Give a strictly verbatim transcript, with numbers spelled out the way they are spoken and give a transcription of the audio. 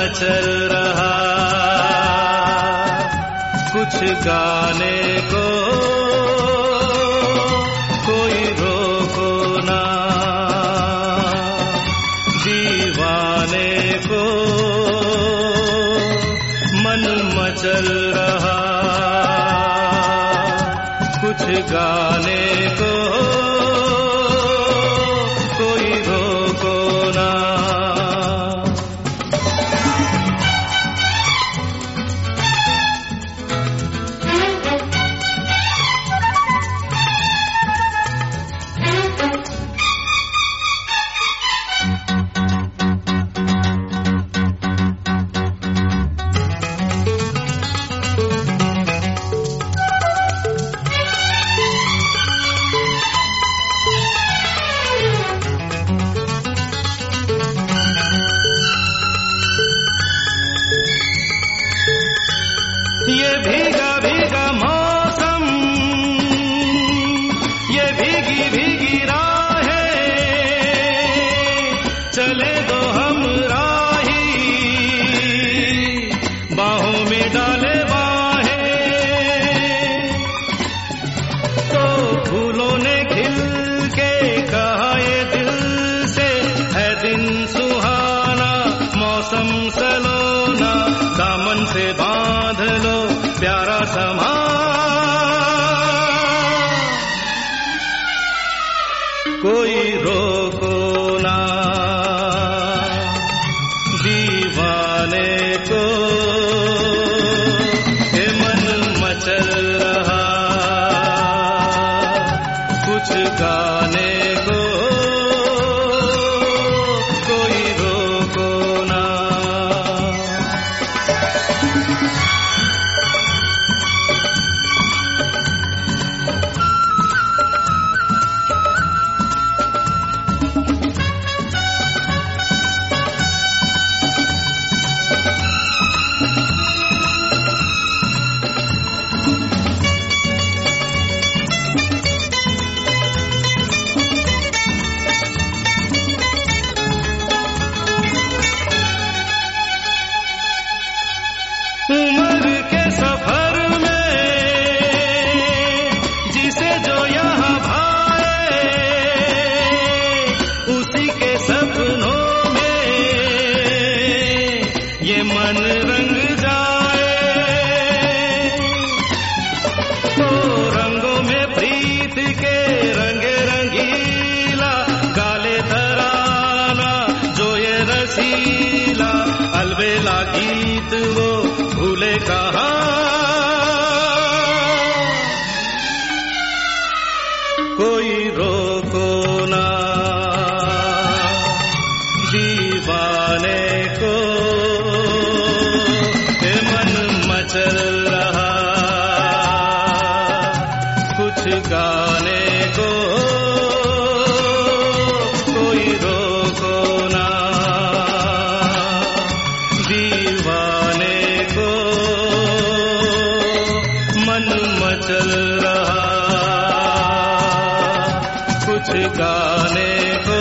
मचल रहा, कुछ गाने को कोई रोको ना, दीवाने को मन मचल रहा, कुछ गाने को कोई रोको ना। ये भीगा भीगा मौसम, ये भीगी भीगी राहें, चले दो हम राही, बाहों में डाले बाहें, तो फूलों ने खिल के कहा ये दिल से, है दिन सुहाना मौसम सलोना, दामन से बांध लो प्यारा समा, कोई रोको ना, दीवाने को ये मन मचल रहा, कुछ गाने को कोई रोको ना। उम्र के सफर में जिसे जो यहाँ भाए, उसी के सपनों में ये मन रंग जाए, तो रंगों में प्रीत के रंगे रंगीला, गाले तराना जो ये रसीला, अलबेला गीत वो भूले कहाँ, कोई रोको ना, दीवाने को ये मन मचल रहा, कुछ गाने को कोई रोको ना, दीवाने को मन मचल रहा, कुछ गाने को